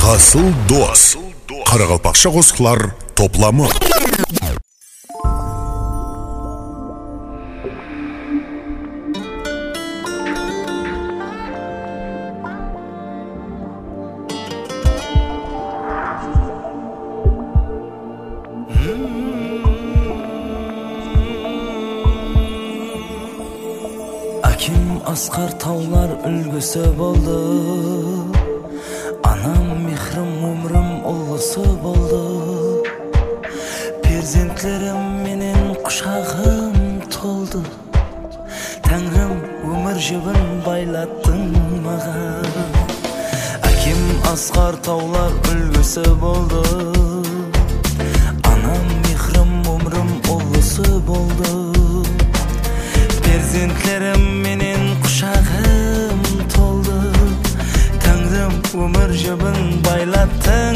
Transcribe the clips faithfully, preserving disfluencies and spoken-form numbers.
Асыл дос. Қарақалпақша қосқылар топламы. Аким асқар таулар үлгісі болды, анам мехрім өмірім ұлысы болды. Перзентлерім менен құшағым толды, Тәңірім өмір жібін байлаттың маған. Аким асқар таулар үлгісі болды, анам мехрім өмірім ұлысы болды. Перзентлерім менен құшағым толды, Тәңірім өмір жібін байлаттың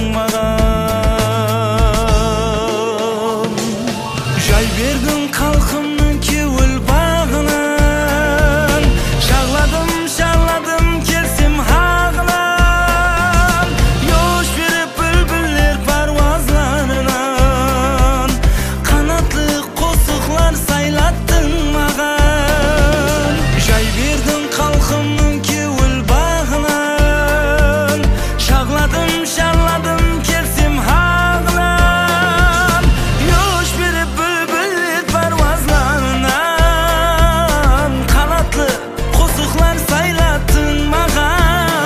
маған. Жай бердің қалқымның кеуіл бағынан, Шағладым, шағладым келсем ағынан, Yoş беріп бүлбүллер паруазларынан, Қанатлы қосықлар сайлаттың маған. Жай бердің қалқымның кеуіл бағынан, Шағладым, шағладым келсем ағынан, Yoş беріп бүлбүллер паруазларынан, Қанатлы қосықлар сайлаттың маған.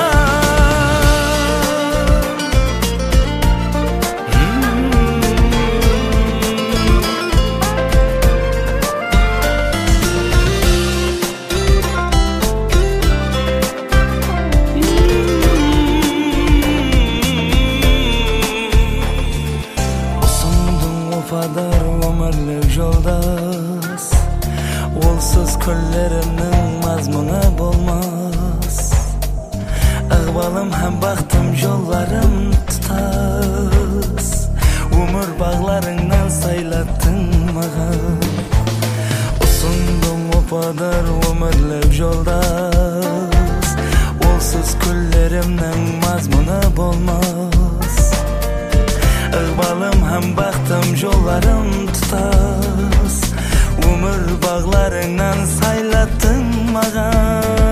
Ұсындың опадар өмірлік жолдас, Олсыз күллерімнің мазмұны болмас. Ықбалым һәм бақтым жолларым тұтас, Өмір бағларыңнан сайлаттың маған. Ұсындың опадар өмірлік жолдас, Олсыз күллерімнің мазмұны болмас. Ықбалым һәм бақтым жолларым тұтас, Өмір бағларыңнан сайлаттың маған.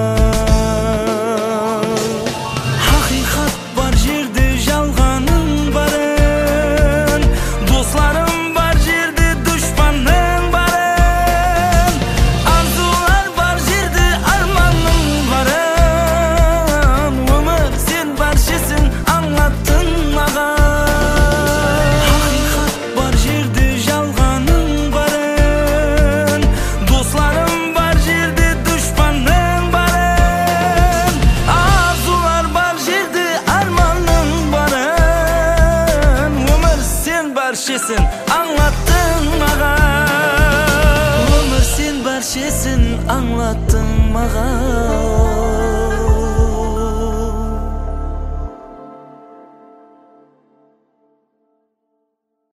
Хақиқат бар жерде жалғаның барын, Достарым бар жерде дұшпаның барын, Арзулар бар жерде арманың барын, Өмір сен баршасын аңлаттың маған. Хақиқат бар жерде жалғаның барын, Достарым бар жерде дұшпаның барын, Арзулар бар жерде арманың барын, Өмір сен баршасын аңлаттың маған. Өмір сен баршасын аңлаттың маған.